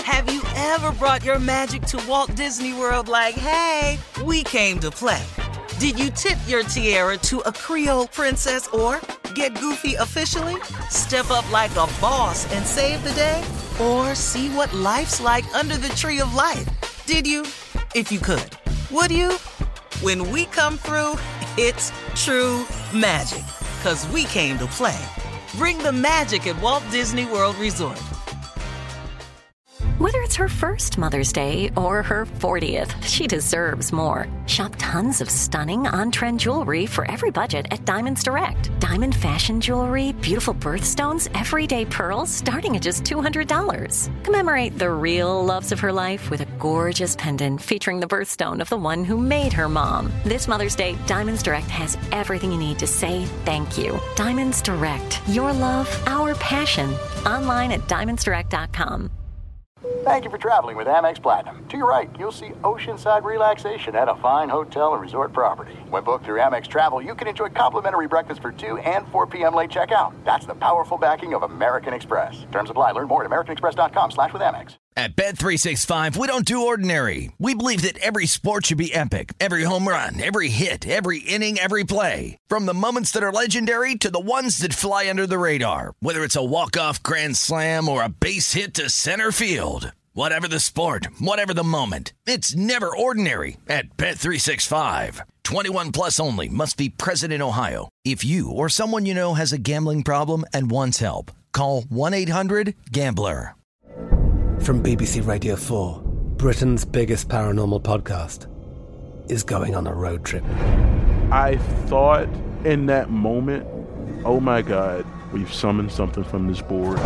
Have you ever brought your magic to Walt Disney World like, hey, we came to play? Did you tip your tiara to a Creole princess or get goofy officially? Step up like a boss and save the day? Or see what life's like under the tree of life? Did you? If you could. Would you? When we come through, it's true magic. 'Cause we came to play. Bring the magic at Walt Disney World Resort. Whether it's her first Mother's Day or her 40th, she deserves more. Shop tons of stunning on-trend jewelry for every budget at Diamonds Direct. Diamond fashion jewelry, beautiful birthstones, everyday pearls starting at just $200. Commemorate the real loves of her life with a gorgeous pendant featuring the birthstone of the one who made her mom. This Mother's Day, Diamonds Direct has everything you need to say thank you. Diamonds Direct. Your love, our passion. Online at diamondsdirect.com. Thank you for traveling with Amex Platinum. To your right, you'll see oceanside relaxation at a fine hotel and resort property. When booked through Amex Travel, you can enjoy complimentary breakfast for 2 and 4 p.m. late checkout. That's the powerful backing of American Express. Terms apply. Learn more at americanexpress.com/withAmex. At Bet365, we don't do ordinary. We believe that every sport should be epic. Every home run, every hit, every inning, every play. From the moments that are legendary to the ones that fly under the radar. Whether it's a walk-off grand slam or a base hit to center field. Whatever the sport, whatever the moment, it's never ordinary at Bet365. 21 plus only. Must be present in Ohio. If you or someone you know has a gambling problem and wants help, call 1-800-GAMBLER. From BBC Radio 4, Britain's biggest paranormal podcast is going on a road trip. I thought in that moment, oh my God, we've summoned something from this board.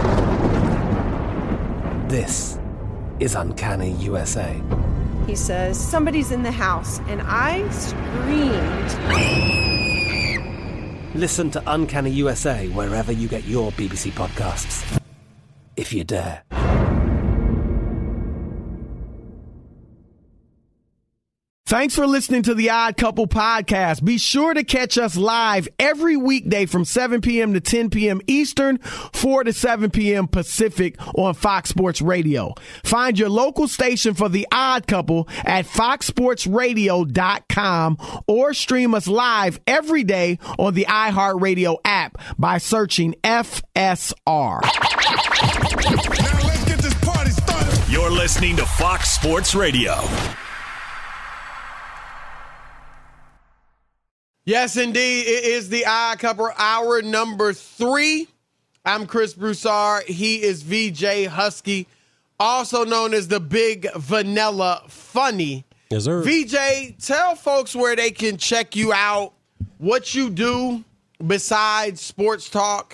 This is Uncanny USA. He says, somebody's in the house, and I screamed. Listen to Uncanny USA wherever you get your BBC podcasts, if you dare. Thanks for listening to the Odd Couple podcast. Be sure to catch us live every weekday from 7 p.m. to 10 p.m. Eastern, 4 to 7 p.m. Pacific on Fox Sports Radio. Find your local station for the Odd Couple at foxsportsradio.com or stream us live every day on the iHeartRadio app by searching FSR. Now let's get this party started. You're listening to Fox Sports Radio. Yes, indeed. It is the Odd Couple, hour number 3. I'm Chris Broussard. He is VJ Husky, also known as the Big Vanilla Funny. Yes, sir. VJ, tell folks where they can check you out, what you do besides sports talk.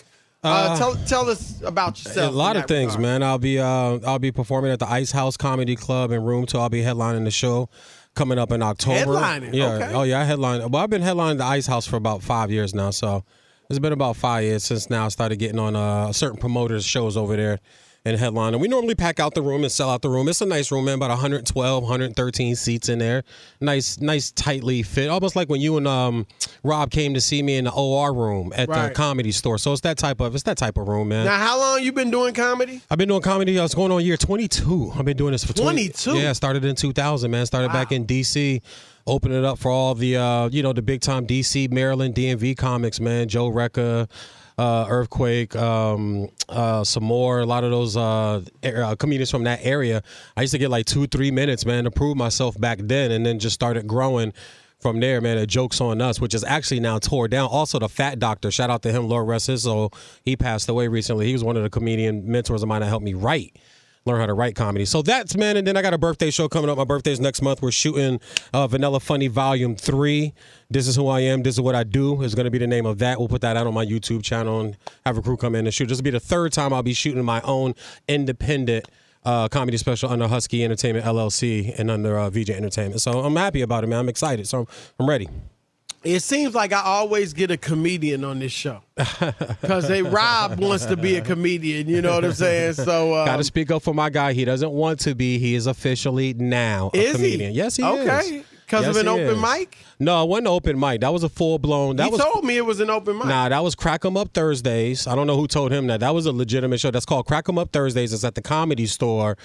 Tell us about yourself. A lot of things, man. I'll be performing at the Ice House Comedy Club in Room 2. I'll be headlining the show coming up in October. Headlining? Yeah. Okay. Oh, yeah, I headline. Well, I've been headlining the Ice House for about 5 years now, so it's been about 5 years since now I started getting on certain promoters' shows over there and headlining. We normally pack out the room and sell out the room. It's a nice room, man, about 112, 113 seats in there. Nice, tightly fit, almost like when you and Rob came to see me in the OR room at the Comedy Store. So it's that type of room, man. Now, how long you been doing comedy? I've been doing comedy. I was going on year 22. I've been doing this for 22. Yeah, I started in 2000, man. Started back in D.C., opened it up for all the, the big time D.C., Maryland, DMV comics, man. Joe Recca, Earthquake, some more, a lot of those comedians from that area. I used to get like 2-3 minutes, man, to prove myself back then, and then just started growing from there, man. A Joke's on Us, which is actually now tore down. Also, the Fat Doctor, shout out to him, Lord rest his soul. He passed away recently. He was one of the comedian mentors of mine that helped me learn how to write comedy. So that's, man, and then I got a birthday show coming up. My birthday's next month. We're shooting Vanilla Funny Volume 3. This is who I am. This is what I do is going to be the name of that. We'll put that out on my YouTube channel and have a crew come in and shoot. This will be the third time I'll be shooting my own independent comedy special under Husky Entertainment LLC and under VJ Entertainment. So I'm happy about it, man. I'm excited. So I'm ready. It seems like I always get a comedian on this show because Rob wants to be a comedian. You know what I'm saying? So got to speak up for my guy. He doesn't want to be. He is officially now a comedian. Yes, he is. Okay. Because of an open mic? No, it wasn't an open mic. That was a full-blown. He told me it was an open mic. Nah, that was Crack 'em Up Thursdays. I don't know who told him that. That was a legitimate show. That's called Crack 'em Up Thursdays. It's at the Comedy Store.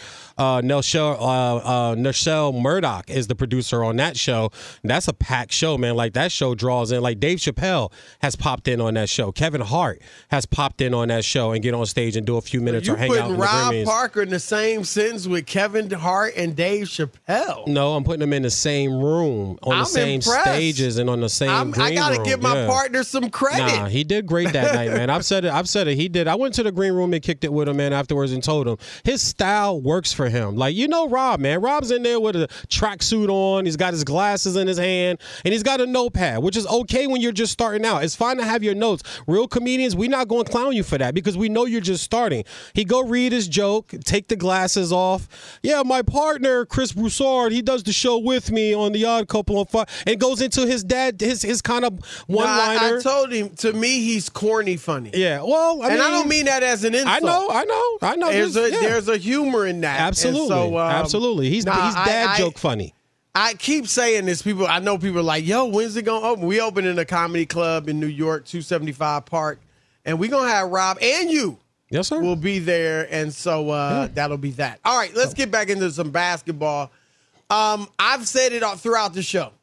Nichelle Murdoch is the producer on that show. That's a packed show, man. Like, that show draws in. Like, Dave Chappelle has popped in on that show. Kevin Hart has popped in on that show and get on stage and do a few minutes or hang out in the Grammys. You putting Rob Parker in the same sentence with Kevin Hart and Dave Chappelle? No, I'm putting them in the same room, on the same stages, and on the same green I got to room. give my partner some credit. Nah, he did great that night, man. I've said it. He did. I went to the green room and kicked it with him, man, afterwards and told him his style works for him. Like, you know Rob, man. Rob's in there with a tracksuit on. He's got his glasses in his hand, and he's got a notepad, which is okay when you're just starting out. It's fine to have your notes. Real comedians, we're not going to clown you for that because we know you're just starting. He go read his joke, take the glasses off. Yeah, my partner, Chris Broussard, he does the show with me on The Odd Couple on Fox, and goes into his kind of one-liner. I told him, to me, he's corny funny. Yeah, well, I don't mean that as an insult. I know. There's a humor in that. Absolutely, so, absolutely. He's dad joke funny. I keep saying this. I know people are like, yo, when's it going to open? We open in a comedy club in New York, 275 Park, and we're going to have Rob and you. Yes, sir. We'll be there, and so that'll be that. All right, let's get back into some basketball. I've said it throughout the show.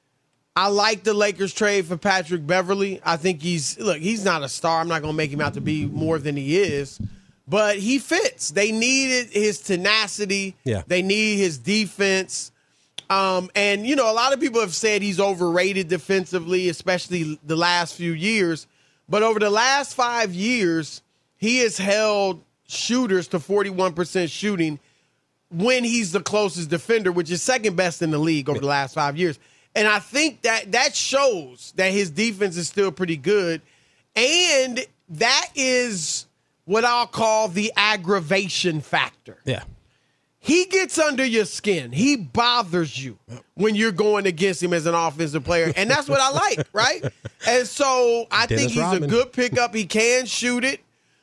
I like the Lakers trade for Patrick Beverley. I think he's not a star. I'm not going to make him out to be more than he is, but he fits. They needed his tenacity. Yeah. They need his defense. And, a lot of people have said he's overrated defensively, especially the last few years. But over the last 5 years, he has held shooters to 41% shooting when he's the closest defender, which is second best in the league over the last 5 years. And I think that shows that his defense is still pretty good. And that is what I'll call the aggravation factor. Yeah. He gets under your skin. He bothers you when you're going against him as an offensive player. And that's what I like, right? And so I think he's a good pickup. He can shoot it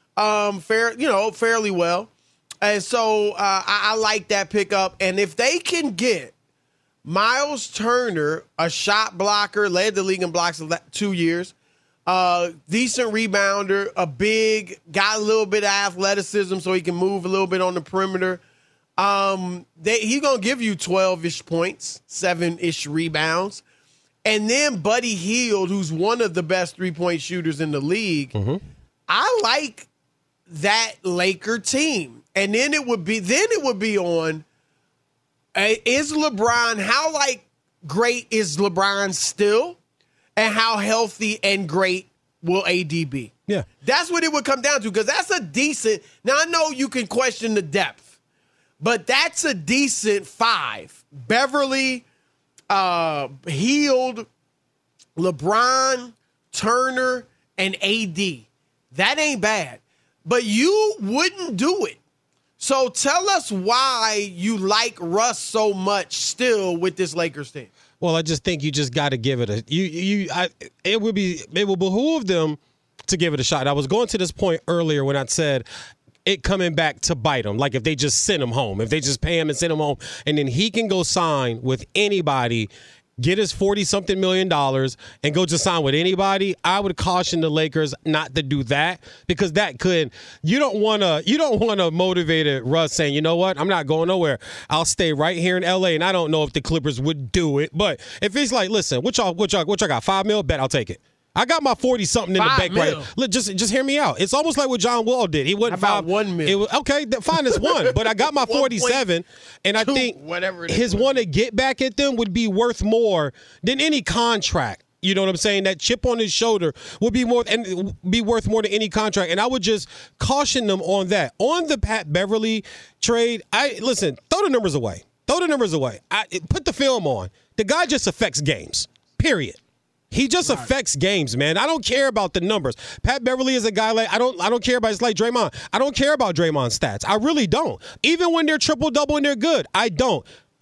fairly well. And so I like that pickup. And if they can get Miles Turner, a shot blocker, led the league in blocks 2 years, decent rebounder, got a little bit of athleticism so he can move a little bit on the perimeter. He's going to give you 12-ish points, 7-ish rebounds. And then Buddy Hield, who's one of the best three-point shooters in the league. Mm-hmm. I like that Laker team. And then it would be on, is LeBron, how great is LeBron still? And how healthy and great will AD be? Yeah. That's what it would come down to, because that's a decent, now I know you can question the depth, but that's a decent five. Beverly, Hield, LeBron, Turner, and AD. That ain't bad. But you wouldn't do it. So tell us why you like Russ so much still with this Lakers team. Well, I just think you just got to give it it will behoove them to give it a shot. I was going to this point earlier when I said it coming back to bite him. Like if they just send him home, if they just pay him and send him home, and then he can go sign with anybody, get his $40-something million and go to sign with anybody, I would caution the Lakers not to do that, because that could, you don't want to motivate Russ saying, you know what, I'm not going nowhere. I'll stay right here in LA. And I don't know if the Clippers would do it, but if he's like, listen, what y'all got, $5 million? Bet I'll take it. I got my 40-something in the bank right. Look, just hear me out. It's almost like what John Wall did. He wasn't about 1 million. Okay, fine, it's one. But I got my 47, and I think his one to get back at them would be worth more than any contract. You know what I'm saying? That chip on his shoulder would be worth more than any contract. And I would just caution them on that. On the Pat Beverly trade, throw the numbers away. Put the film on. The guy just affects games. Period. He just affects games, man. I don't care about the numbers. Pat Beverly is a guy I don't care about. It's like Draymond. I don't care about Draymond's stats. I really don't. Even when they're triple-double and they're good, I don't.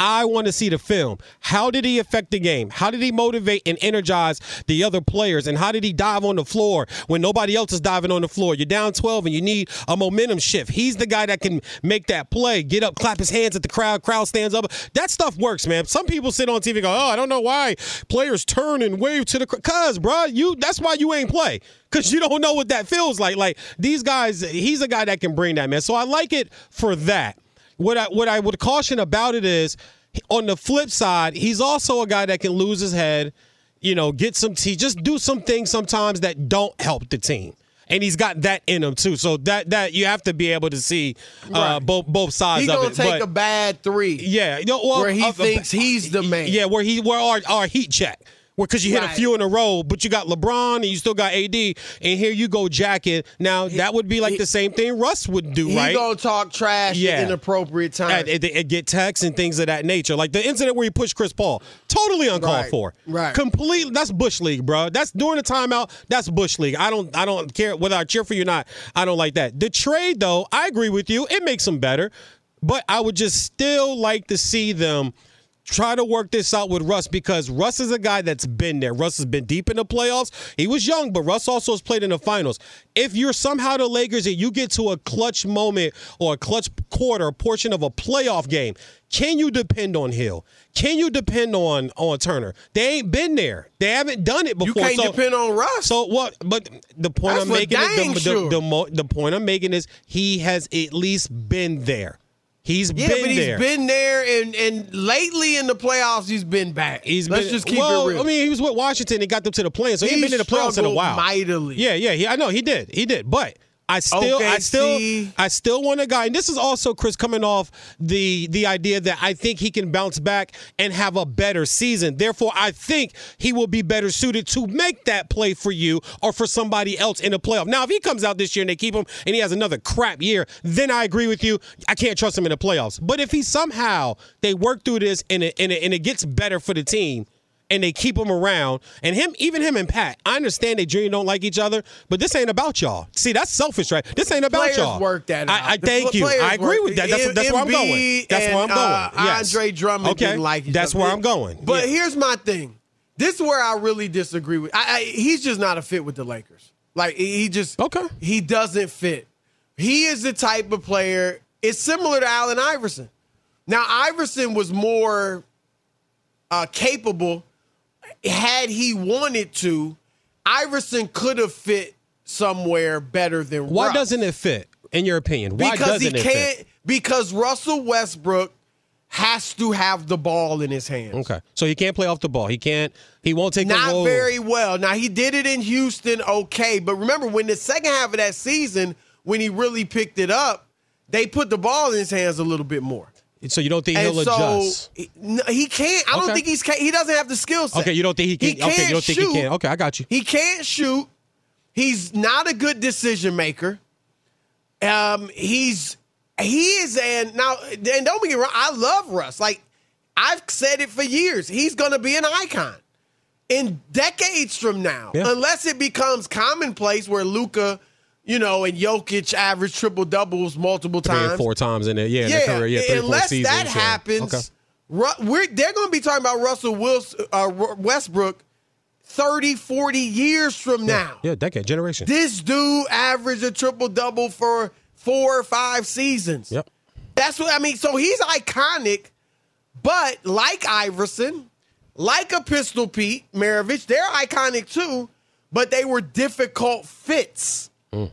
I want to see the film. How did he affect the game? How did he motivate and energize the other players? And how did he dive on the floor when nobody else is diving on the floor? You're down 12 and you need a momentum shift. He's the guy that can make that play, get up, clap his hands at the crowd stands up. That stuff works, man. Some people sit on TV and go, I don't know why players turn and wave to the crowd. Cuz, bro, that's why you ain't play. Because you don't know what that feels like. Like, these guys, he's a guy that can bring that, man. So I like it for that. What I would caution about it is, on the flip side, he's also a guy that can lose his head, get some tea, just do some things sometimes that don't help the team. And he's got that in him, too. So that you have to be able to see both sides of it. He's going to take a bad three. Yeah. Where he thinks he's the man. Yeah, where our heat check. Because you hit a few in a row, but you got LeBron and you still got AD, and here you go jacking. Now, that would be like the same thing Russ would do, right? He going to talk trash at inappropriate times. And get texts and things of that nature. Like the incident where he pushed Chris Paul. Totally uncalled for. Right. Completely. That's Bush League, bro. That's during the timeout. That's Bush League. I don't care whether I cheer for you or not. I don't like that. The trade, though, I agree with you. It makes them better. But I would just still like to see them try to work this out with Russ, because Russ is a guy that's been there. Russ has been deep in the playoffs. He was young, but Russ also has played in the finals. If you're somehow the Lakers and you get to a clutch moment or a clutch quarter, a portion of a playoff game, can you depend on Hill? Can you depend on Turner? They ain't been there. They haven't done it before. You can't depend on Russ. So what? But the point I'm making is the point I'm making is he has at least been there. He's been there. He's been there, and lately in the playoffs, he's been bad. Let's just keep it real. I mean, he was with Washington and got them to the play-in, so he's been in the playoffs in a while. Mightily. Yeah, I know he did. But I still want a guy, and this is also, Chris, coming off the idea that I think he can bounce back and have a better season. Therefore, I think he will be better suited to make that play for you or for somebody else in the playoff. Now, if he comes out this year and they keep him and he has another crap year, then I agree with you. I can't trust him in the playoffs. But if he somehow they work through this and it gets better for the team, and they keep him around, and even him and Pat, I understand they genuinely don't like each other, but this ain't about y'all. See, that's selfish, right? This ain't about y'all. Players work that out. I thank you. I agree with that. That's where I'm going. That's where I'm going. Yes. Andre Drummond didn't like each other. That's where I'm going. But here's my thing. This is where I really disagree with. He's just not a fit with the Lakers. Like, he doesn't fit. He is the type of player. It's similar to Allen Iverson. Now, Iverson was more capable. Had he wanted to, Iverson could have fit somewhere better than Russ. Why doesn't it fit, in your opinion? Why doesn't it fit? Because Russell Westbrook has to have the ball in his hands. Okay. So he can't play off the ball. He won't take Not a role. very well. Now, he did it in Houston, okay. But remember, when the second half of that season, when he really picked it up, they put the ball in his hands a little bit more. So you don't think he'll adjust? He can't. I don't think he doesn't have the skill set. Okay, you don't think he can? Okay, you don't think he can? Okay, I got you. He can't shoot. He's not a good decision maker. He is, and don't get me wrong, I love Russ. Like, I've said it for years. He's going to be an icon in decades from now, unless it becomes commonplace where Luka, and Jokic average triple doubles multiple times, 3 and 4 times in their career. Yeah, 3 or 4 unless seasons, that happens, they're going to be talking about Russell Westbrook 30, 40 years from now. Yeah, decade, generation. This dude averaged a triple double for 4 or 5 seasons. Yep. That's what I mean. So he's iconic, but like Iverson, like a Pistol Pete Maravich, they're iconic too, but they were difficult fits.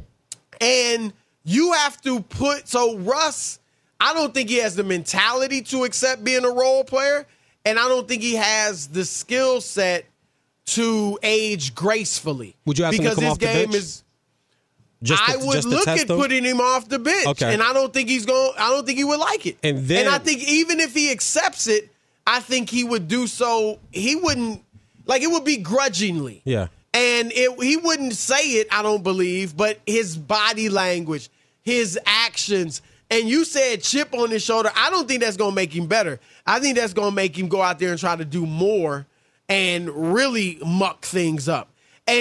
And you have to so Russ, I don't think he has the mentality to accept being a role player, and I don't think he has the skill set to age gracefully. Would you ask him to come off the bench? I would look at putting him off the bench, and I don't think I don't think he would like it. And I think even if he accepts it, I think he would do so. He wouldn't it would be grudgingly. Yeah. And he wouldn't say it, I don't believe, but his body language, his actions, and you said chip on his shoulder. I don't think that's going to make him better. I think that's going to make him go out there and try to do more and really muck things up. And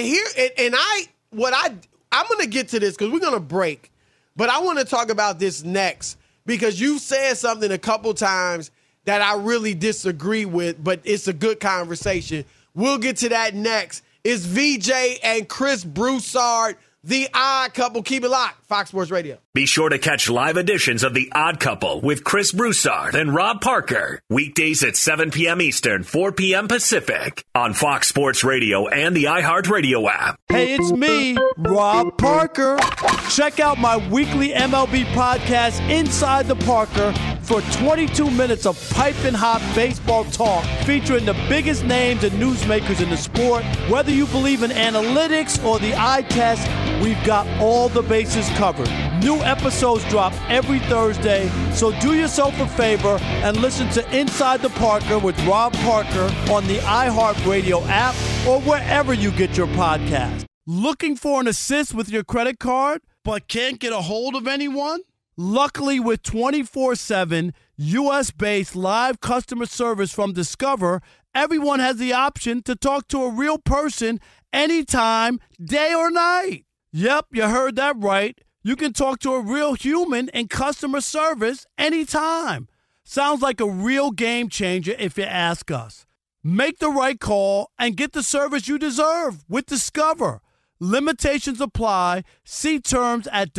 I'm going to get to this because we're going to break, but I want to talk about this next because you said something a couple times that I really disagree with, but it's a good conversation. We'll get to that next. It's VJ and Chris Broussard, The Odd Couple. Keep it locked. Fox Sports Radio. Be sure to catch live editions of The Odd Couple with Chris Broussard and Rob Parker. Weekdays at 7 p.m. Eastern, 4 p.m. Pacific on Fox Sports Radio and the iHeartRadio app. Hey, it's me, Rob Parker. Check out my weekly MLB podcast, Inside the Parker, for 22 minutes of piping hot baseball talk featuring the biggest names and newsmakers in the sport. Whether you believe in analytics or the eye test, we've got all the bases covered. New episodes drop every Thursday, so do yourself a favor and listen to Inside the Parker with Rob Parker on the iHeartRadio app or wherever you get your podcast. Looking for an assist with your credit card but can't get a hold of anyone? Luckily, with 24/7 U.S.-based live customer service from Discover, everyone has the option to talk to a real person anytime, day or night. Yep, you heard that right. You can talk to a real human in customer service anytime. Sounds like a real game changer if you ask us. Make the right call and get the service you deserve with Discover. Limitations apply. See terms at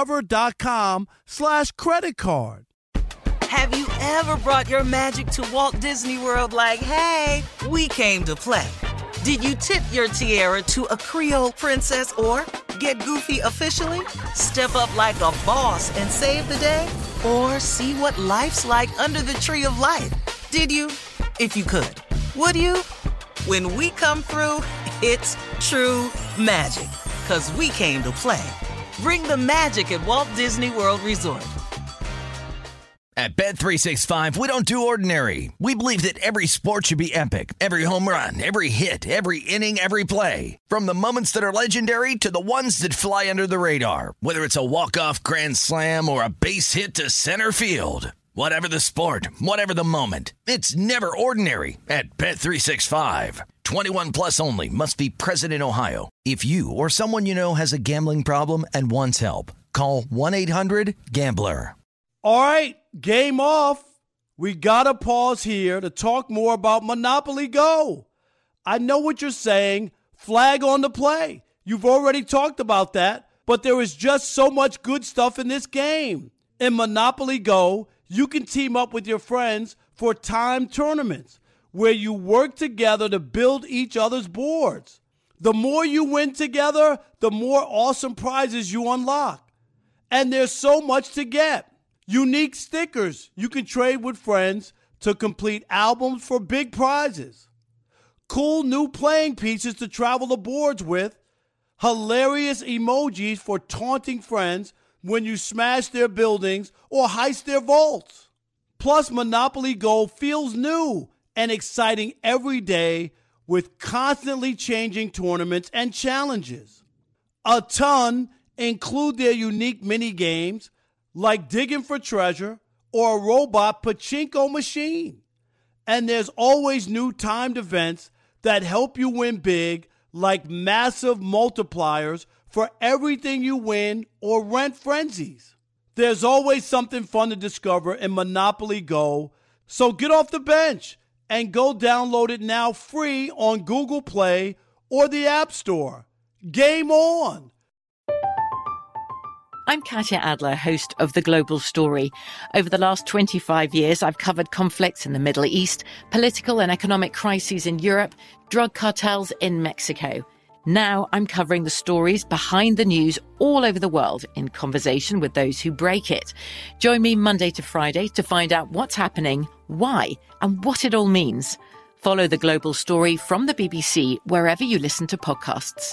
discover.com/credit card. Have you ever brought your magic to Walt Disney World like, hey, we came to play? Did you tip your tiara to a Creole princess or get goofy officially? Step up like a boss and save the day? Or see what life's like under the tree of life? Did you? If you could. Would you? When we come through, it's true magic. 'Cause we came to play. Bring the magic at Walt Disney World Resort. At Bet365, we don't do ordinary. We believe that every sport should be epic. Every home run, every hit, every inning, every play. From the moments that are legendary to the ones that fly under the radar. Whether it's a walk-off grand slam or a base hit to center field. Whatever the sport, whatever the moment. It's never ordinary at Bet365. 21 plus only. Must be present in Ohio. If you or someone you know has a gambling problem and wants help, call 1-800-GAMBLER. All right, game off. We got to pause here to talk more about Monopoly Go. I know what you're saying. Flag on the play. You've already talked about that, but there is just so much good stuff in this game. In Monopoly Go, you can team up with your friends for timed tournaments where you work together to build each other's boards. The more you win together, the more awesome prizes you unlock. And there's so much to get. Unique stickers you can trade with friends to complete albums for big prizes. Cool new playing pieces to travel the boards with. Hilarious emojis for taunting friends when you smash their buildings or heist their vaults. Plus, Monopoly Go feels new and exciting every day with constantly changing tournaments and challenges. A ton include their unique mini games like digging for treasure or a robot pachinko machine. And there's always new timed events that help you win big, like massive multipliers for everything you win or rent frenzies. There's always something fun to discover in Monopoly Go, so get off the bench and go download it now free on Google Play or the App Store. Game on! I'm Katya Adler, host of The Global Story. Over the last 25 years, I've covered conflicts in the Middle East, political and economic crises in Europe, drug cartels in Mexico. Now I'm covering the stories behind the news all over the world in conversation with those who break it. Join me Monday to Friday to find out what's happening, why, and what it all means. Follow The Global Story from the BBC wherever you listen to podcasts.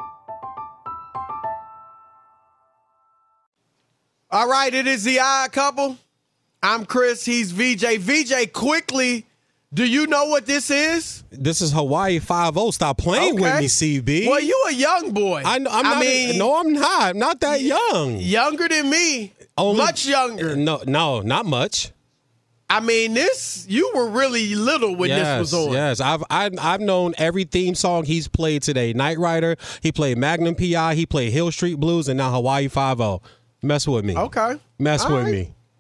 All right, it is The Odd Couple. I'm Chris, he's VJ. VJ, quickly, do you know what this is? This is Hawaii 5-0. Stop playing with me, CB. Well, you a young boy. I'm not that young. Younger than me. Much younger. No, not much. I mean, you were really little when this was on. Yes, I've known every theme song he's played today. Knight Rider, he played Magnum P.I., he played Hill Street Blues, and now Hawaii 5-0. Mess with me. Okay. Mess with me.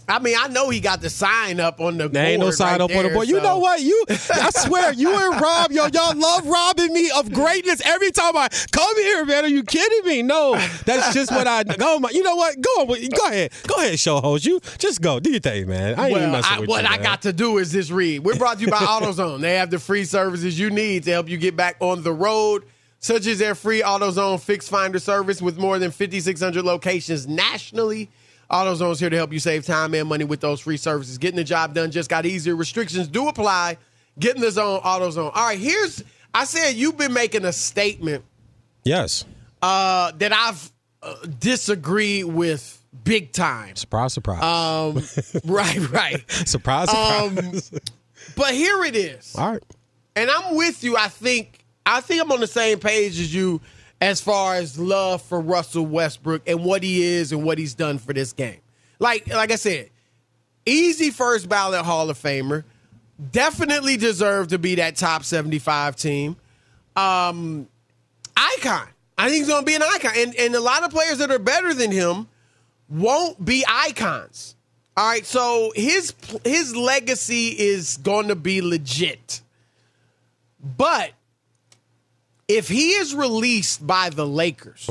I mean, I know he got the sign up on the board. There ain't no sign up on the board. You know what? I swear, you and Rob, y'all love robbing me of greatness every time I come here, man. Are you kidding me? No, that's just what I. Oh my! You know what? Go ahead, show host. You just go. Do your thing, man. I ain't even messing with you. What I got to do is just read. We're brought to you by AutoZone. They have the free services you need to help you get back on the road, such as their free AutoZone Fix Finder service with more than 5,600 locations nationally. AutoZone's here to help you save time and money with those free services. Getting the job done just got easier. Restrictions do apply. Get in the zone, AutoZone. All right, I said you've been making a statement. Yes. That I've disagreed with big time. Surprise, surprise. Right. Surprise, surprise. But here it is. All right. And I'm with you. I think I'm on the same page as you as far as love for Russell Westbrook and what he is and what he's done for this game. Like I said, easy first ballot Hall of Famer. Definitely deserved to be that top 75 team. Icon. I think he's going to be an icon. And a lot of players that are better than him won't be icons. All right, so his legacy is going to be legit. But if he is released by the Lakers,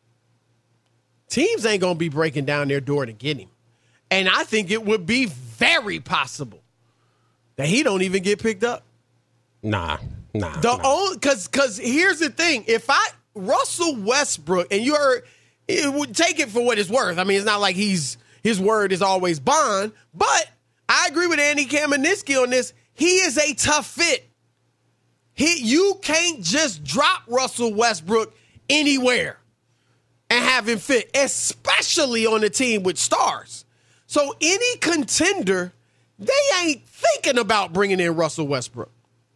teams ain't going to be breaking down their door to get him. And I think it would be very possible that he don't even get picked up. Nah. Because here's the thing. If Russell Westbrook, and it would take it for what it's worth. I mean, it's not like his word is always bond, but I agree with Andy Kamenetsky on this. He is a tough fit. You can't just drop Russell Westbrook anywhere and have him fit, especially on a team with stars. So any contender, they ain't thinking about bringing in Russell Westbrook.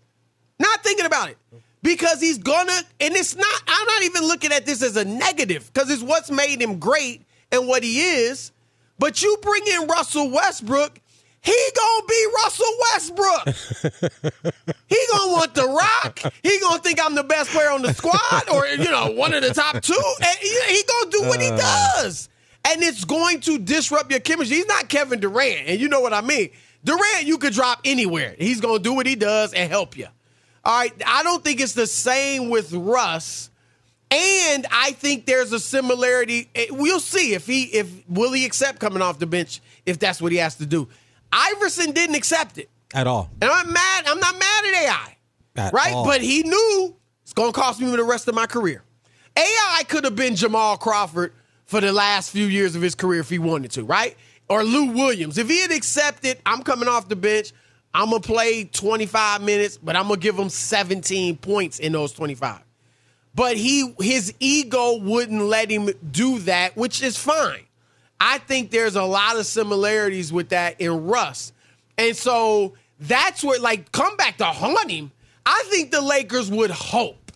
Not thinking about it. Because he's gonna, and I'm not even looking at this as a negative, because it's what's made him great and what he is. But you bring in Russell Westbrook, he gonna be Russell Westbrook. He gonna want the rock. He gonna think I'm the best player on the squad, or one of the top two. And he gonna do what he does, and it's going to disrupt your chemistry. He's not Kevin Durant, and you know what I mean. Durant, you could drop anywhere. He's gonna do what he does and help you. All right, I don't think it's the same with Russ, and I think there's a similarity. We'll see will he accept coming off the bench if that's what he has to do. Iverson didn't accept it at all, and I'm not mad at AI, right? All. But he knew it's going to cost me the rest of my career. AI could have been Jamal Crawford for the last few years of his career if he wanted to, right? Or Lou Williams. If he had accepted, I'm coming off the bench. I'm going to play 25 minutes, but I'm going to give him 17 points in those 25. But his ego wouldn't let him do that, which is fine. I think there's a lot of similarities with that in Russ. And so that's where, come back to haunt him. I think the Lakers would hope.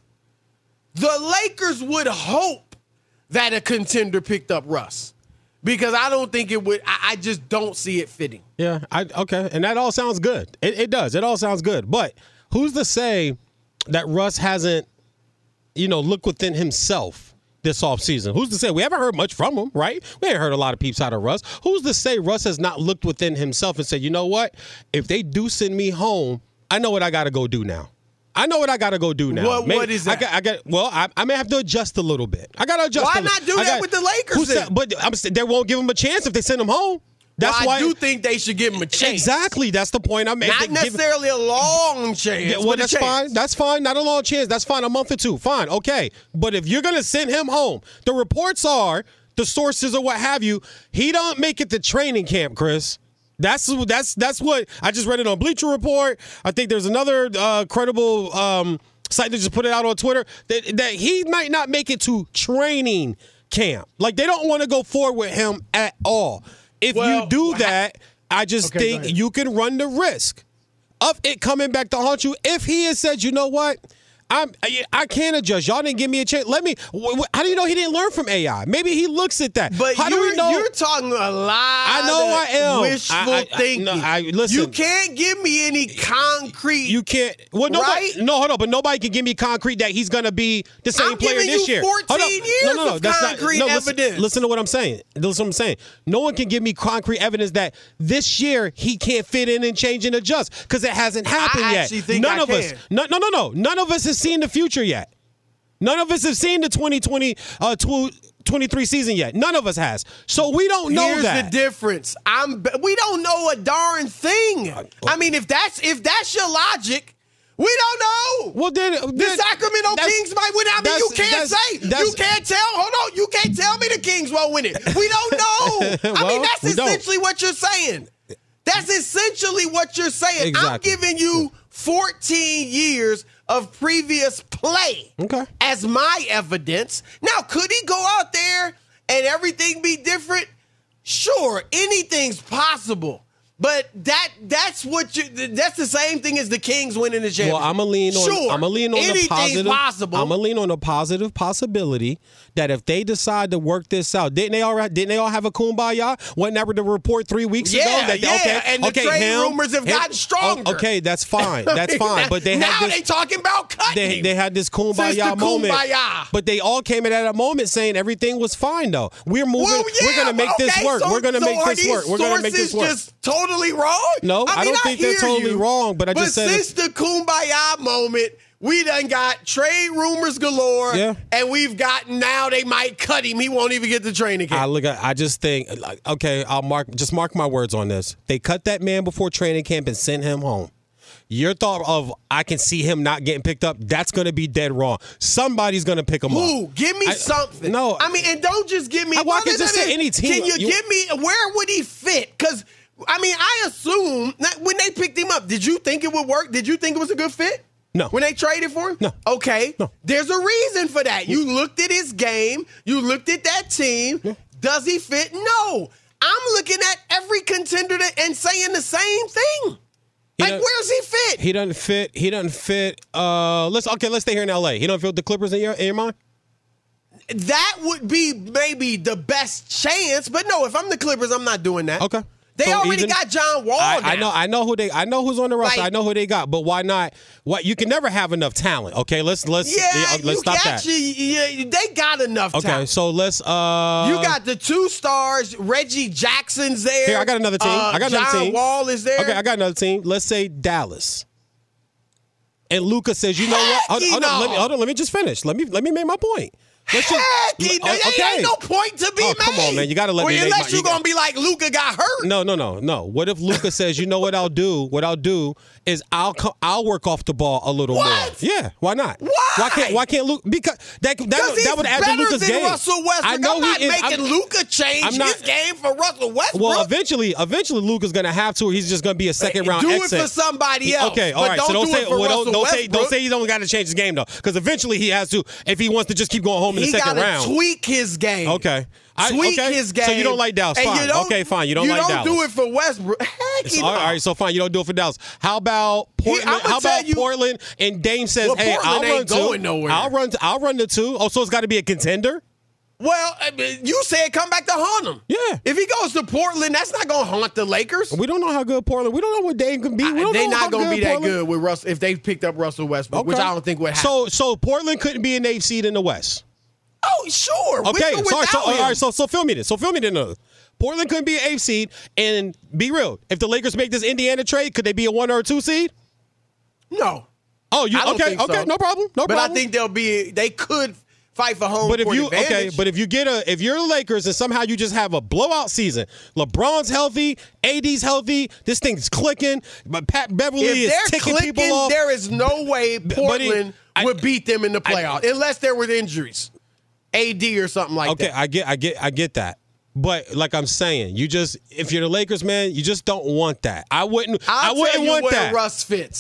The Lakers would hope that a contender picked up Russ. Because I don't think it would. I just don't see it fitting. Yeah, okay. And that all sounds good. It does. It all sounds good. But who's to say that Russ hasn't, looked within himself this offseason? Who's to say? We haven't heard much from him, right? We ain't heard a lot of peeps out of Russ. Who's to say Russ has not looked within himself and said, you know what? If they do send me home, I know what I got to go do now. What is that? I may have to adjust a little bit. I got to adjust. Why not do that with the Lakers then? But they won't give him a chance if they send him home. That's why I do think they should give him a chance. Exactly. That's the point I'm making. Not necessarily a long chance. Well, that's fine. That's fine. Not a long chance. That's fine. A month or two. Fine. Okay. But if you're going to send him home, the reports are, the sources or what have you, he don't make it to training camp, Chris. That's what I just read it on Bleacher Report. I think there's another credible site that just put it out on Twitter that he might not make it to training camp. Like, they don't want to go forward with him at all. If you do that, I just think you can run the risk of it coming back to haunt you. If he has said, you know what, I can't adjust. Y'all didn't give me a chance. How do you know he didn't learn from AI? Maybe he looks at that. But how do we know? You're talking a lot. I know I am. Wishful thinking. Listen. You can't give me any concrete. You can't. Well, nobody. Right? No, hold on. But nobody can give me concrete that he's going to be the same player this year. 14 years of concrete evidence. Listen to what I'm saying. No one can give me concrete evidence that this year he can't fit in and change and adjust because it hasn't happened yet. I actually think None I of can. us. No. None of us has seen the future yet. None of us have seen the 2023 season yet. None of us has. So we don't know Here's that. the difference. We don't know a darn thing. I mean, if that's your logic, we don't know. Well, then the Sacramento Kings might win. I mean, you can't say. You can't tell. Hold on. You can't tell me the Kings won't win it. We don't know. I mean, that's essentially what you're saying. That's essentially what you're saying. Exactly. I'm giving you 14 years of previous play as my evidence. Now, could he go out there and everything be different? Sure, anything's possible. But that's the same thing as the Kings winning the championship. Well, I'm gonna lean on the positive. Possible. I'm gonna lean on the positive possibility that if they decide to work this out, didn't they all have a kumbaya? Wasn't that the report 3 weeks ago? And the trade rumors have gotten stronger. Okay, that's fine. That's fine. But they now they talking about cutting. They had this kumbaya moment. But they all came in at a moment saying everything was fine though. We're moving. Well, yeah, we're gonna make this work. We're gonna make this work. We're gonna make this work. Just totally wrong? No, I don't think they're totally wrong. But I just said since the kumbaya moment, we done got trade rumors galore, and we've got now they might cut him. He won't even get the training camp. I just think, okay, I'll mark my words on this. They cut that man before training camp and sent him home. Your thought of I can see him not getting picked up, that's going to be dead wrong. Somebody's going to pick him up. Who? Give me something. No. I mean, and don't just give me. I can just say any team. Can you give me, where would he fit? Because, I mean, I assume, when they picked him up, did you think it would work? Did you think it was a good fit? No. When they traded for him? No. Okay. No. There's a reason for that. You looked at his game. You looked at that team. Yeah. Does he fit? No. I'm looking at every contender and saying the same thing. Where's he fit? He doesn't fit. Let's stay here in L.A. He don't fit with the Clippers in your mind? That would be maybe the best chance. But no, if I'm the Clippers, I'm not doing that. Okay. They already got John Wall. I know who's on the roster. I know who they got. But why not? You can never have enough talent. Okay, let's stop that. They got enough talent. Okay, so let's. You got the 2 stars. Reggie Jackson's there. Here, I got another team. John Wall is there. Okay, I got another team. Let's say Dallas. And Luka says, you know what? Hold on. Let me just finish. Let me make my point. There ain't no point to be made. Come on, man. You got to let me make unless you're going to be like, Luka got hurt. No. What if Luka says, you know what I'll do? What I'll do is I'll work off the ball a little more. Yeah, why not? Why can't Luka? Because that would add to Luka's game. Russell Westbrook. I know I'm not making Luka change his game for Russell Westbrook. Well, eventually Luka's going to have to. Or he's just going to be a second round exit. Do it for somebody else. Okay, all right. So don't say he don't got to change his game though, because eventually he has to if he wants to just keep going home in the second round. He got to tweak his game. Okay. His game. So you don't like Dallas. Fine. Okay, fine. You don't like Dallas. You don't do it for Westbrook. All right, so fine. You don't do it for Dallas. How about Portland? Portland and Dame says, hey, I'll run 2. I'll run the 2. Oh, so it's got to be a contender? Well, you said come back to haunt him. Yeah. If he goes to Portland, that's not going to haunt the Lakers. We don't know how good Portland. We don't know what Dame can be. They're not going to be that good with Russell if they picked up Russell Westbrook, which I don't think would happen. So Portland couldn't be an 8th seed in the West. Oh, sure. Okay, all right. So fill me this. Portland couldn't be an 8th seed, and be real. If the Lakers make this Indiana trade, could they be a 1 or a 2 seed? No. Oh, okay, no problem. But I think they could fight for home court advantage. But if you're the Lakers and somehow you just have a blowout season, LeBron's healthy, AD's healthy, this thing's clicking, but Pat Beverly is ticking people off. There is no way Portland would beat them in the playoffs unless there were injuries. AD or something like that. Okay, I get that. But like I'm saying, if you're the Lakers, man, you just don't want that. I wouldn't want that. I'll tell you where Russ fits.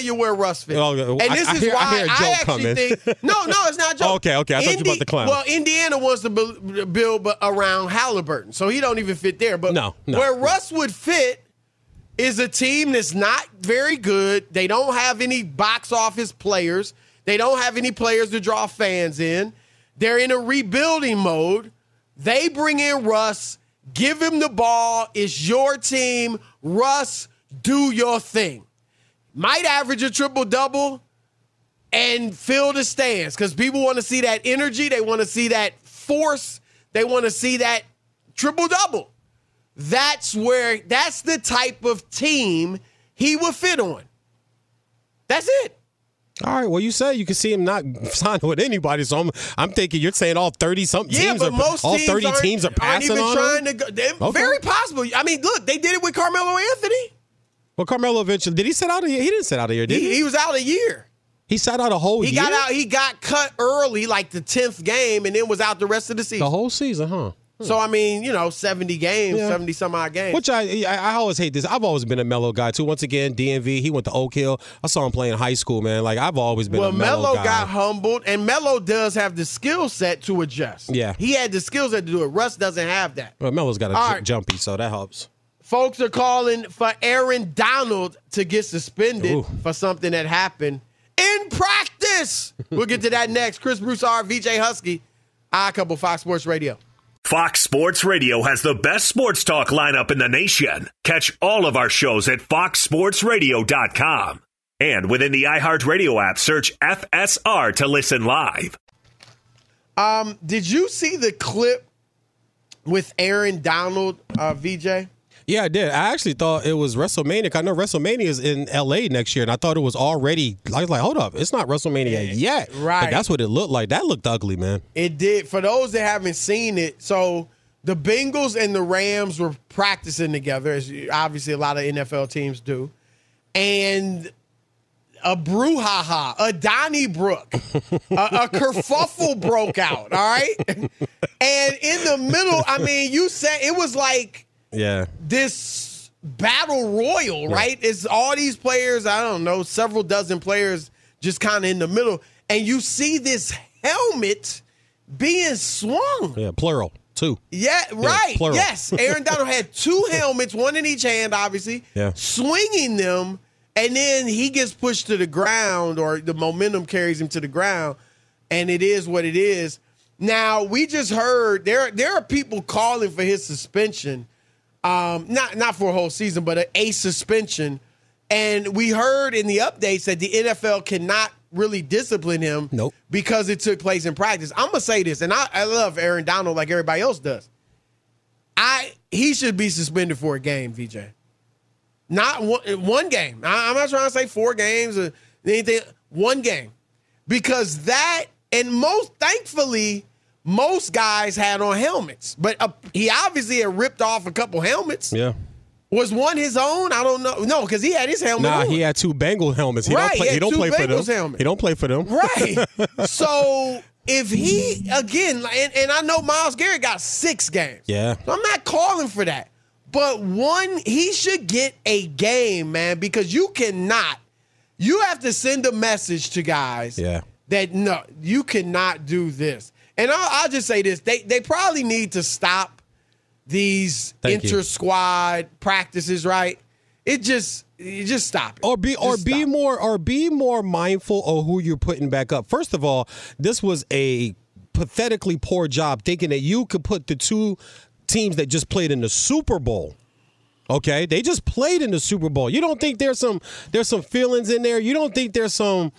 And this is why I actually think no, it's not a joke. Okay, I thought you were about to clown. Well, Indiana wants to build around Halliburton, so he don't even fit there. But where Russ would fit is a team that's not very good. They don't have any box office players. They don't have any players to draw fans in. They're in a rebuilding mode. They bring in Russ, give him the ball. It's your team. Russ, do your thing. Might average a triple-double and fill the stands because people want to see that energy. They want to see that force. They want to see that triple-double. That's the type of team he would fit on. That's it. All right. Well, you say you can see him not signing with anybody, so I'm thinking you're saying all 30-something teams. But most all teams 30 teams are passing aren't even on trying him? to go. Very possible. I mean, look, they did it with Carmelo Anthony. Well, Carmelo eventually did he sit out a year? He didn't sit out a year, did he? He was out a year. He sat out a whole year. He got cut early, like the 10th game, and then was out the rest of the season. The whole season, huh? So, I mean, 70 games, 70-some-odd games. Which I always hate this. I've always been a Melo guy, too. Once again, DMV, he went to Oak Hill. I saw him play in high school, man. Like, I've always been a Melo guy. Melo got humbled, and Melo does have the skill set to adjust. Yeah. He had the skill set to do it. Russ doesn't have that. Well, Melo's got a jumpy, so that helps. Folks are calling for Aaron Donald to get suspended for something that happened in practice. We'll get to that next. Chris Broussard, VJ Husky, Odd Couple, Fox Sports Radio. Fox Sports Radio has the best sports talk lineup in the nation. Catch all of our shows at foxsportsradio.com. And within the iHeartRadio app, search FSR to listen live. Did you see the clip with Aaron Donald, VJ? Yeah, I did. I actually thought it was WrestleMania. I know WrestleMania is in L.A. next year, and I thought it was already. I was like, hold up, it's not WrestleMania yet. Right. But that's what it looked like. That looked ugly, man. It did. For those that haven't seen it, so the Bengals and the Rams were practicing together, as obviously a lot of NFL teams do. And a brouhaha, a Donnybrook, a kerfuffle broke out, all right? And in the middle, I mean, you said it was like this battle royal, right? It's all these players, I don't know, several dozen players just kind of in the middle. And you see this helmet being swung. Yeah, plural, two. Yeah, right. Plural. Yes. Aaron Donald had two helmets, one in each hand, obviously, swinging them. And then he gets pushed to the ground, or the momentum carries him to the ground, and it is what it is. Now, we just heard there are people calling for his suspension, not for a whole season, but a suspension. And we heard in the updates that the NFL cannot really discipline him because it took place in practice. I'm going to say this, and I love Aaron Donald like everybody else does. He should be suspended for a game, VJ. Not one game. I'm not trying to say 4 games or anything. One game. Because that, and thankfully, most guys had on helmets. But he obviously had ripped off a couple helmets. Yeah. Was one his own? I don't know. No, because he had his helmet on. He had 2 Bengal helmets. He don't play for them. Helmets. He don't play for them. Right. So if he, again, and I know Myles Garrett got 6 games. Yeah. So I'm not calling for that. But he should get a game, man, because you have to send a message to guys that, no, you cannot do this. And I'll just say this. They probably need to stop these inter-squad practices, right? You just stop it. Be more mindful of who you're putting back up. First of all, this was a pathetically poor job thinking that you could put the 2 teams that just played in the Super Bowl. Okay, they just played in the Super Bowl. You don't think there's some feelings in there? You don't think there's some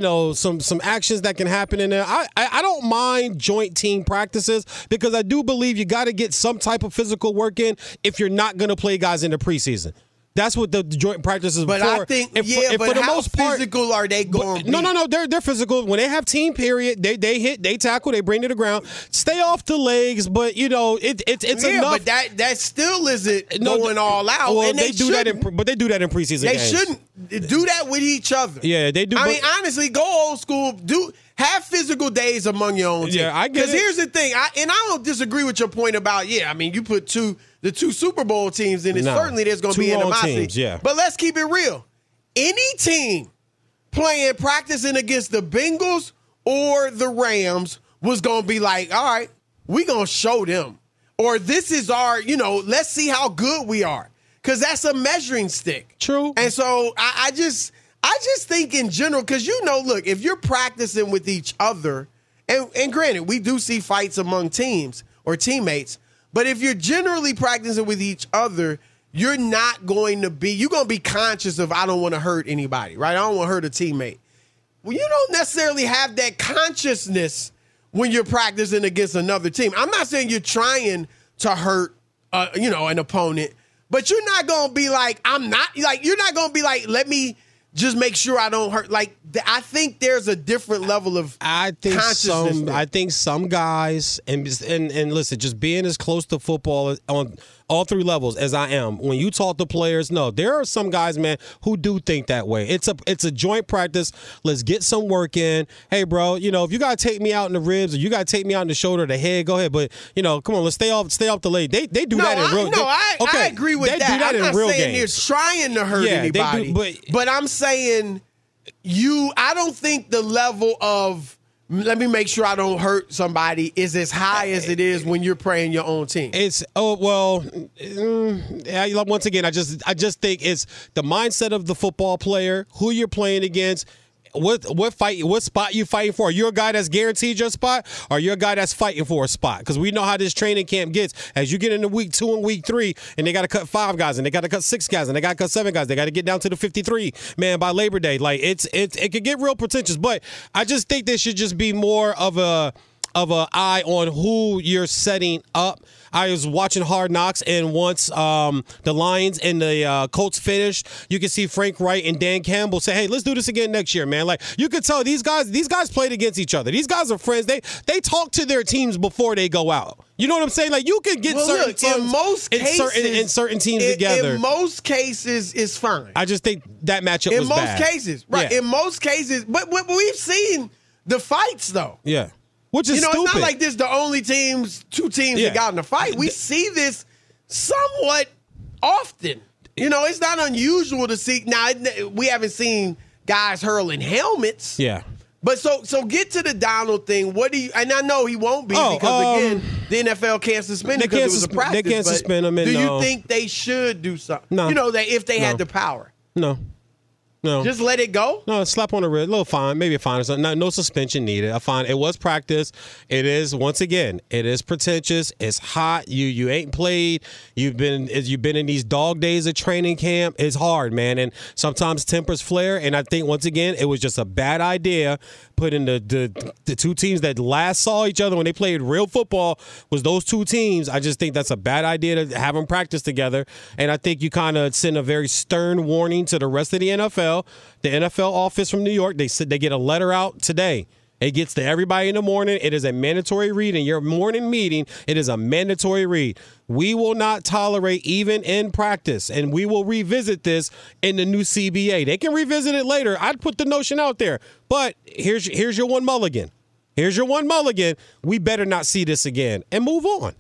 actions that can happen in there? I don't mind joint team practices because I do believe you got to get some type of physical work in if you're not going to play guys in the preseason. That's what the joint practice is for. But I think, but how physical are they going to be? No, they're physical. When they have team period, they hit, they tackle, they bring to the ground. Stay off the legs, but, it's enough. But that still isn't going all out. Well, and they do that in preseason They games. shouldn't do that with each other. Yeah, they do. I mean, honestly, go old school. Have physical days among your own team. Yeah, I get it. Because here's the thing, and I don't disagree with your point about, you put the 2 Super Bowl teams in it. Certainly there's going to be animosity. Teams, But let's keep it real. Any team practicing against the Bengals or the Rams was going to be like, all right, we're going to show them. Or this is our, let's see how good we are. Because that's a measuring stick. True. And so I just think in general, because look, if you're practicing with each other, and granted, we do see fights among teams or teammates, but if you're generally practicing with each other, you're going to be conscious of, I don't want to hurt anybody, right? I don't want to hurt a teammate. Well, you don't necessarily have that consciousness when you're practicing against another team. I'm not saying you're trying to hurt, an opponent, but you're not going to be like, you're not going to be like, let me just make sure I don't hurt. Like, I think there's a different level of consciousness. I think some guys, and listen, just being as close to football on all three levels as I am, when you talk to players, no, there are some guys, man, who do think that way. It's a joint practice. Let's get some work in. Hey, bro, if you got to take me out in the ribs or you got to take me out in the shoulder or the head, go ahead. But, come on, let's stay off the leg. They do that in real games. I agree with that. They do that I'm in real not saying games. they're trying to hurt anybody. But I'm saying I don't think the level of, let me make sure I don't hurt somebody, is as high as it is when you're playing your own team. Once again, I just think it's the mindset of the football player, who you're playing against, what spot you fighting for. Are you a guy that's guaranteed your spot, or are you a guy that's fighting for a spot? Because we know how this training camp gets. As you get into week 2 and week 3, and they got to cut 5 guys, and they got to cut 6 guys, and they got to cut 7 guys. They got to get down to the 53 man by Labor Day. Like it could get real pretentious, but I just think there should just be more of a eye on who you're setting up. I was watching Hard Knocks, and once the Lions and the Colts finished, you can see Frank Wright and Dan Campbell say, "Hey, let's do this again next year, man." Like, you could tell these guys played against each other. These guys are friends. They talk to their teams before they go out. You know what I'm saying? Like, you could get certain teams in certain teams together. In most cases, it's fine. I just think that matchup was bad. In most cases, right? Yeah. In most cases, but we've seen the fights though. Yeah. Which is stupid. It's not like this the only two teams that got in a fight. We see this somewhat often. It's not unusual to see. Now, we haven't seen guys hurling helmets. Yeah. But so get to the Donald thing. What do you? And I know he won't be because again, the NFL can't suspend him because it was a practice. They can't suspend him. Do you think they should do something? No. That if they had the power. No. Just let it go? No, slap on the wrist, a little fine, maybe a fine or something. No suspension needed. A fine. It was practice. It is, once again, it is pretentious. It's hot. You ain't played. You've been in these dog days of training camp. It's hard, man. And sometimes tempers flare. And I think, once again, it was just a bad idea. Putting the two teams that last saw each other when they played real football was those two teams. I just think that's a bad idea to have them practice together. And I think you kind of send a very stern warning to the rest of the NFL. The NFL office from New York, they said they get a letter out today. It gets to everybody in the morning. It is a mandatory read. In your morning meeting, it is a mandatory read. We will not tolerate even in practice, and we will revisit this in the new CBA. They can revisit it later. I'd put the notion out there. But here's your one mulligan. Here's your one mulligan. We better not see this again and move on.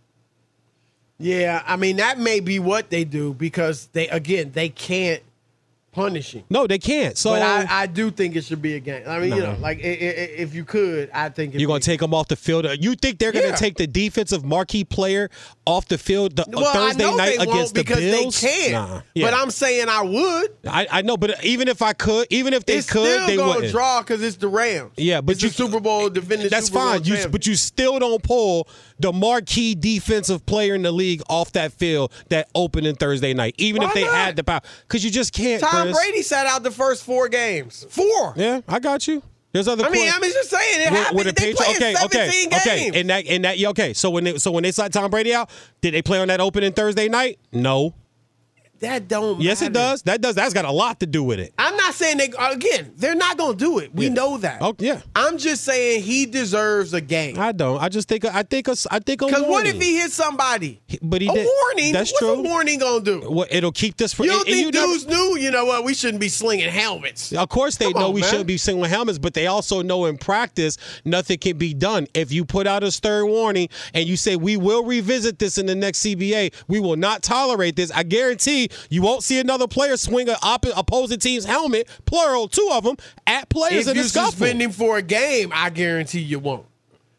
Yeah, I mean, that may be what they do because they can't punishing. No, they can't. So, but I do think it should be a game. I mean, if you could, I think you're going to take them off the field. You think they're going to take the defensive marquee player off the field Thursday night against the Bills? They can't. But I'm saying I would. I know, but even if I could, even if they it's could, still they gonna wouldn't. Draw because it's the Rams. Yeah, but it's the Super Bowl defending. That's Super Bowl fine. champion. But you still don't pull the marquee defensive player in the league off that field that opening Thursday night, even if they had the power, because you just can't. Tom Brady sat out the first 4 games. 4. Yeah, I got you. There's other. I'm just saying it happened. They played 17 games. Okay. So when they sat Tom Brady out, did they play on that opening Thursday night? No. That don't matter. Yes, it does. That does. That's got a lot to do with it. I'm not saying they're not going to do it. We know that. Oh, yeah. I'm just saying he deserves a game. I don't. I think a Because what if he hits somebody? But he a did. Warning. That's What's true. a warning going to do? Well, it'll keep this from. You don't think dudes knew? You know what? We shouldn't be slinging helmets. Of course they know we shouldn't be slinging helmets, but they also know in practice nothing can be done. If you put out a stern warning and you say we will revisit this in the next CBA, we will not tolerate this. I guarantee you won't see another player swing an opposing team's helmet, plural, 2 of them, at players in the scuffle. If you're suspending for a game, I guarantee you won't.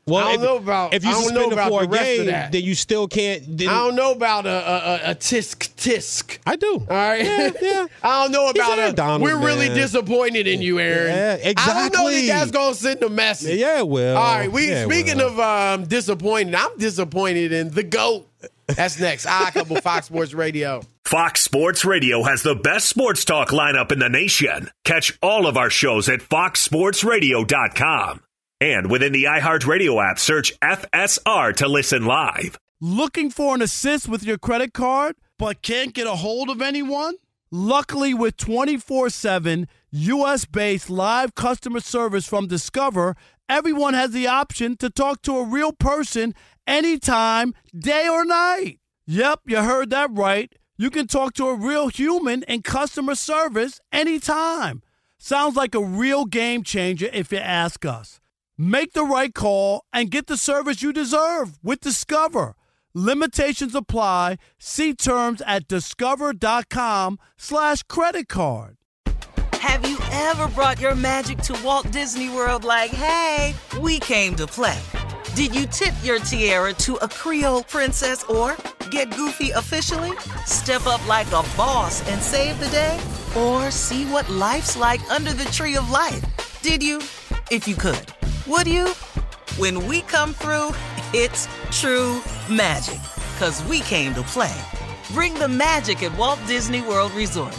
Well, I don't know about. if you I don't know suspend him about for a the rest of game, that. then you still can't. I don't know about a tisk. I do. All right. Yeah. I don't know about Aaron Donald, we're really man. disappointed in you, Aaron. Yeah, exactly. I don't know that that's gonna send a message. Yeah, it will. All right. Speaking of of disappointed, I'm disappointed in the GOAT. That's next. Odd Couple, Fox Sports Radio. Fox Sports Radio has the best sports talk lineup in the nation. Catch all of our shows at foxsportsradio.com. And within the iHeartRadio app, search FSR to listen live. Looking for an assist with your credit card, but can't get a hold of anyone? Luckily, with 24/7 U.S.-based live customer service from Discover, everyone has the option to talk to a real person anytime, day or night. Yep, you heard that right. You can talk to a real human in customer service anytime. Sounds like a real game changer if you ask us. Make the right call and get the service you deserve with Discover. Limitations apply. See terms at discover.com/credit card. Have you ever brought your magic to Walt Disney World like, hey, we came to play? Did you tip your tiara to a Creole princess or get goofy officially? Step up like a boss and save the day? Or see what life's like under the tree of life? Did you? If you could. Would you? When we come through, it's true magic. 'Cause we came to play. Bring the magic at Walt Disney World Resort.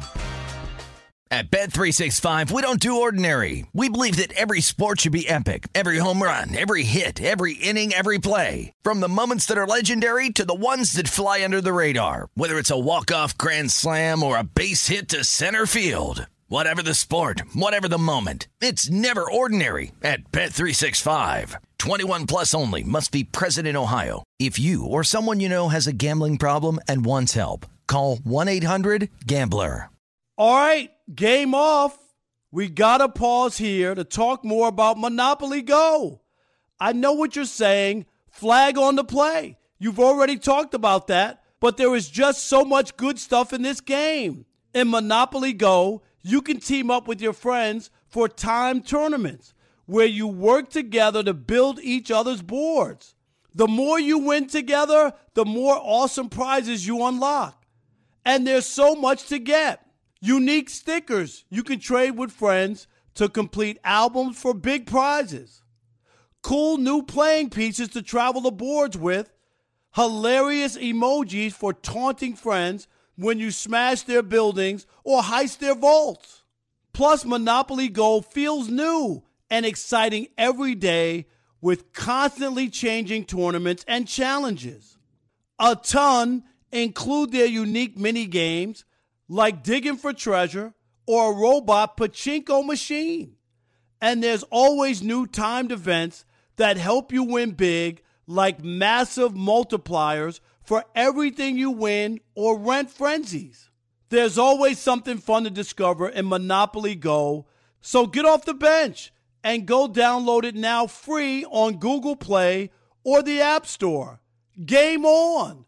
At Bet365, we don't do ordinary. We believe that every sport should be epic. Every home run, every hit, every inning, every play. From the moments that are legendary to the ones that fly under the radar. Whether it's a walk-off grand slam or a base hit to center field. Whatever the sport, whatever the moment. It's never ordinary at Bet365. 21 plus only. Must be present in Ohio. If you or someone you know has a gambling problem and wants help, call 1-800-GAMBLER. All right, game off. We got to pause here to talk more about Monopoly Go. I know what you're saying. Flag on the play. You've already talked about that, but there is just so much good stuff in this game. In Monopoly Go, you can team up with your friends for timed tournaments where you work together to build each other's boards. The more you win together, the more awesome prizes you unlock. And there's so much to get. Unique stickers you can trade with friends to complete albums for big prizes. Cool new playing pieces to travel the boards with. Hilarious emojis for taunting friends when you smash their buildings or heist their vaults. Plus, Monopoly Go feels new and exciting every day with constantly changing tournaments and challenges. A ton include their unique mini games like digging for treasure or a robot pachinko machine. And there's always new timed events that help you win big, like massive multipliers for everything you win or rent frenzies. There's always something fun to discover in Monopoly Go, so get off the bench and go download it now free on Google Play or the App Store. Game on!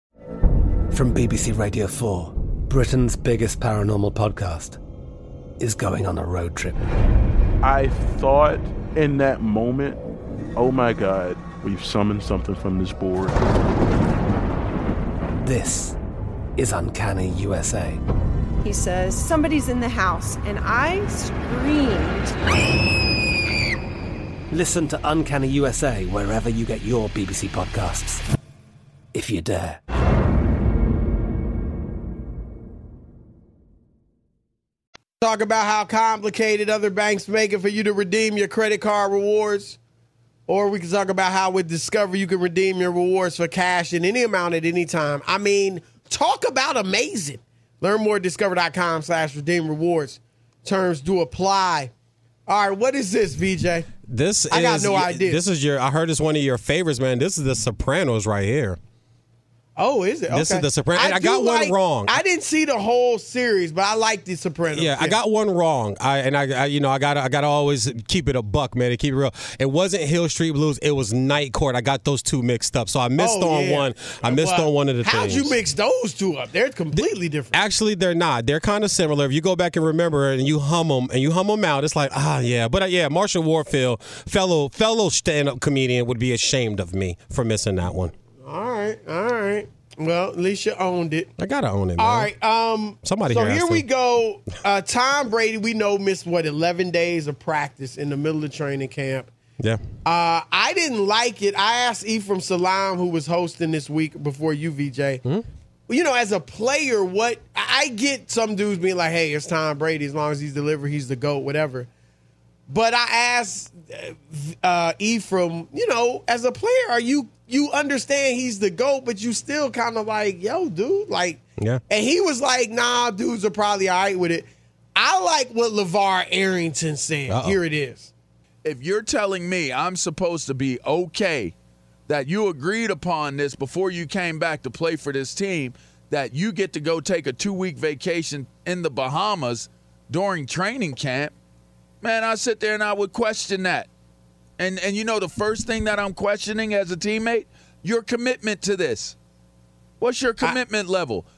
From BBC Radio 4, Britain's biggest paranormal podcast is going on a road trip. I thought in that moment, oh my God, we've summoned something from this board. This is Uncanny USA. He says, somebody's in the house, and I screamed. Listen to Uncanny USA wherever you get your BBC podcasts, if you dare. Talk about how complicated other banks make it for you to redeem your credit card rewards. Or we can talk about how with Discover you can redeem your rewards for cash in any amount at any time. I mean, talk about amazing. Learn more at discover.com/redeem rewards. Terms do apply. All right, what is this, VJ? I got no idea. This is I heard it's one of your favorites, man. This is The Sopranos right here. Oh, is it? Okay. This is The Sopranos. I got one wrong. I didn't see the whole series, but I like The Sopranos. Yeah, I got one wrong. I gotta always keep it a buck, man, and keep it real. It wasn't Hill Street Blues. It was Night Court. I got those two mixed up, so I missed on one. I missed on one of the how'd things. How'd you mix those two up? They're completely different. Actually, they're not. They're kind of similar. If you go back and remember it and you hum them out, it's like, yeah. But Marshall Warfield, fellow stand-up comedian, would be ashamed of me for missing that one. All right. Well, at least you owned it. I gotta own it, man. All right. Somebody. So here we go. Tom Brady, we know, missed 11 days of practice in the middle of training camp. Yeah. I didn't like it. I asked Ephraim Salam, who was hosting this week before you, VJ. You know, as a player, what I get some dudes being like, "Hey, it's Tom Brady. As long as he's delivered, he's the GOAT, whatever." But I asked Ephraim, you know, as a player, you understand he's the GOAT, but you still kind of like, yo, dude, like, yeah. And he was like, nah, dudes are probably all right with it. I like what LeVar Arrington said. Uh-oh. Here it is. If you're telling me I'm supposed to be okay, that you agreed upon this before you came back to play for this team, that you get to go take a 2-week vacation in the Bahamas during training camp, man, I sit there and I would question that. And you know, the first thing that I'm questioning as a teammate, your commitment to this. What's your commitment level?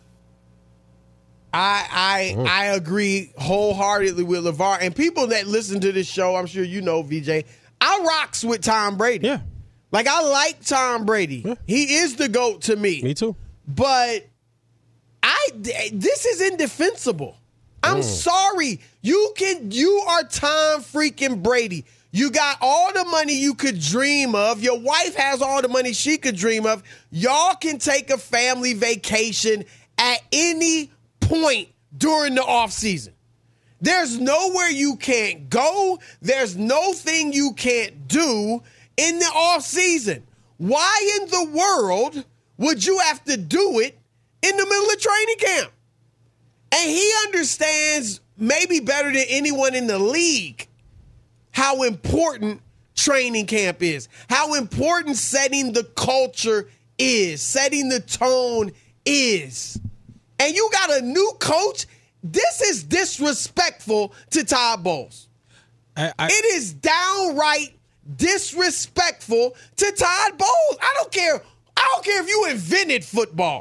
I agree wholeheartedly with LeVar. And people that listen to this show, I'm sure you know, VJ, I rocks with Tom Brady. Yeah. Like, I like Tom Brady. Yeah. He is the GOAT to me. Me too. But this is indefensible. I'm sorry. You are Tom freaking Brady. You got all the money you could dream of. Your wife has all the money she could dream of. Y'all can take a family vacation at any point during the offseason. There's nowhere you can't go. There's no thing you can't do in the offseason. Why in the world would you have to do it in the middle of training camp? And he understands maybe better than anyone in the league how important training camp is, how important setting the culture is, setting the tone is. And you got a new coach. This is disrespectful to Todd Bowles. It is downright disrespectful to Todd Bowles. I don't care if you invented football.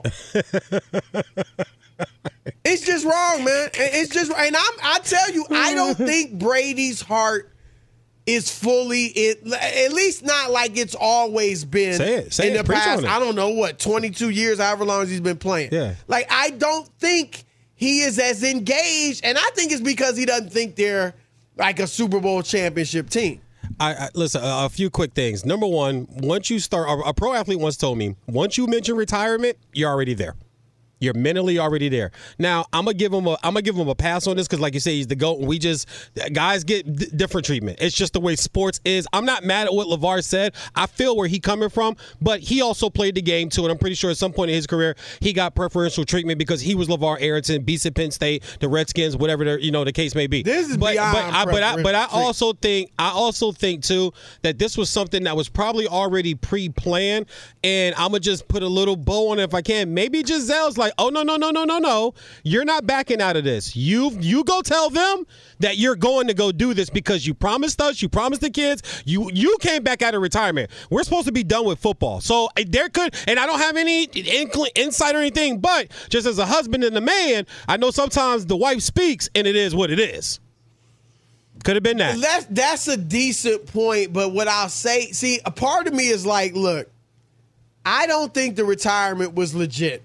It's just wrong, man. It's just, and I tell you, I don't think Brady's heart is fully, at least not like it's always been in the past. I don't know, 22 years, however long he's been playing. Yeah. Like, I don't think he is as engaged, and I think it's because he doesn't think they're like a Super Bowl championship team. Listen, a few quick things. Number one, once you start, a pro athlete once told me, once you mention retirement, you're already there. You're mentally already there. Now, I'm gonna give him a pass on this because, like you say, he's the GOAT, and guys get different treatment. It's just the way sports is. I'm not mad at what LeVar said. I feel where he's coming from, but he also played the game too, and I'm pretty sure at some point in his career he got preferential treatment because he was LeVar Arrington, beats at Penn State, the Redskins, whatever the case may be. This is but I also think too that this was something that was probably already pre-planned, and I'm gonna just put a little bow on it if I can. Maybe Gisele's like, oh, no. You're not backing out of this. You go tell them that you're going to go do this because you promised us, you promised the kids, you came back out of retirement. We're supposed to be done with football. So there could, and I don't have any insight or anything, but just as a husband and a man, I know sometimes the wife speaks and it is what it is. Could have been that. That's a decent point, but what I'll say, see, a part of me is like, look, I don't think the retirement was legit.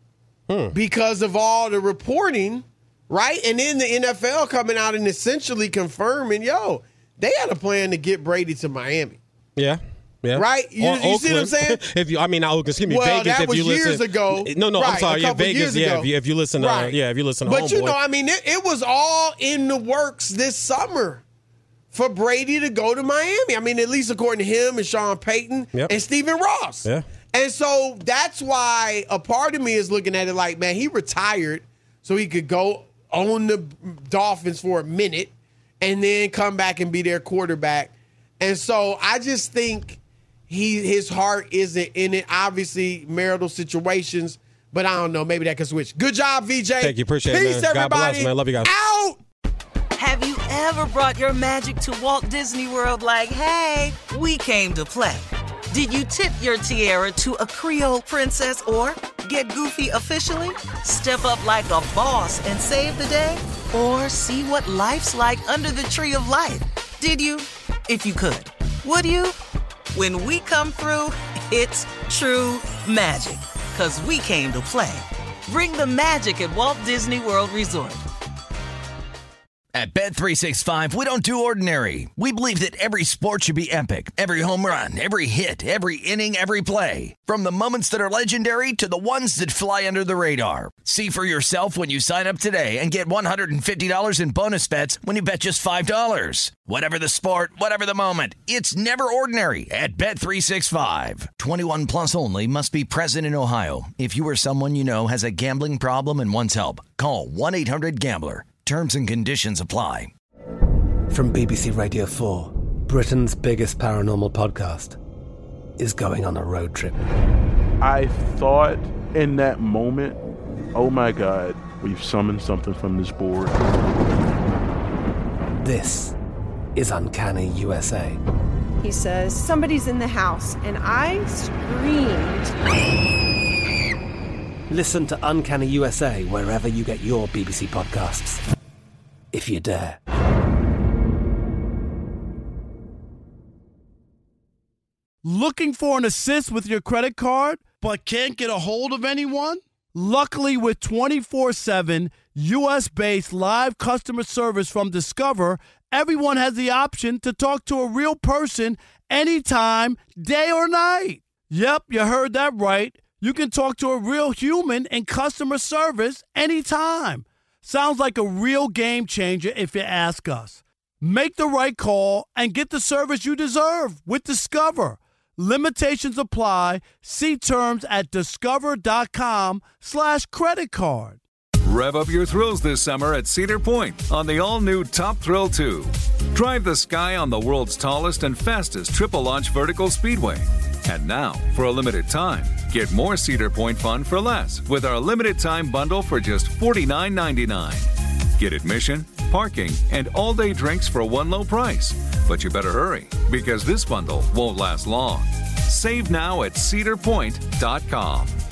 Because of all the reporting, right? And then the NFL coming out and essentially confirming, they had a plan to get Brady to Miami. Yeah. Right? You see what I'm saying? Vegas. That was years ago. No, right, I'm sorry. Yeah, Vegas. Yeah, if you listen to, right. If you listen to But Homeboy. it was all in the works this summer for Brady to go to Miami. I mean, at least according to him and Sean Payton and Stephen Ross. Yeah. And so that's why a part of me is looking at it like, man, he retired so he could go own the Dolphins for a minute and then come back and be their quarterback. And so I just think his heart isn't in it. Obviously, marital situations, but I don't know. Maybe that could switch. Good job, VJ. Thank you. Appreciate Peace, it, man. everybody. God bless, man. Love you guys. Out. Have you ever brought your magic to Walt Disney World like, hey, we came to play? Did you tip your tiara to a Creole princess or get goofy officially? Step up like a boss and save the day? Or see what life's like under the tree of life? Did you? If you could. Would you? When we come through, it's true magic. 'Cause we came to play. Bring the magic at Walt Disney World Resort. At Bet365, we don't do ordinary. We believe that every sport should be epic. Every home run, every hit, every inning, every play. From the moments that are legendary to the ones that fly under the radar. See for yourself when you sign up today and get $150 in bonus bets when you bet just $5. Whatever the sport, whatever the moment, it's never ordinary at Bet365. 21 plus only. Must be present in Ohio. If you or someone you know has a gambling problem and wants help, call 1-800-GAMBLER. Terms and conditions apply. From BBC Radio 4, Britain's biggest paranormal podcast is going on a road trip. I thought in that moment, oh my God, we've summoned something from this board. This is Uncanny USA. He says, somebody's in the house, and I screamed. Listen to Uncanny USA wherever you get your BBC podcasts, if you dare. Looking for an assist with your credit card, but can't get a hold of anyone? Luckily, with 24/7 U.S.-based live customer service from Discover, everyone has the option to talk to a real person anytime, day or night. Yep, you heard that right. You can talk to a real human in customer service anytime. Sounds like a real game changer if you ask us. Make the right call and get the service you deserve with Discover. Limitations apply. See terms at discover.com/credit card. Rev up your thrills this summer at Cedar Point on the all-new Top Thrill 2. Drive the sky on the world's tallest and fastest triple-launch vertical speedway. And now, for a limited time, get more Cedar Point fun for less with our limited-time bundle for just $49.99. Get admission, parking, and all-day drinks for one low price. But you better hurry, because this bundle won't last long. Save now at cedarpoint.com.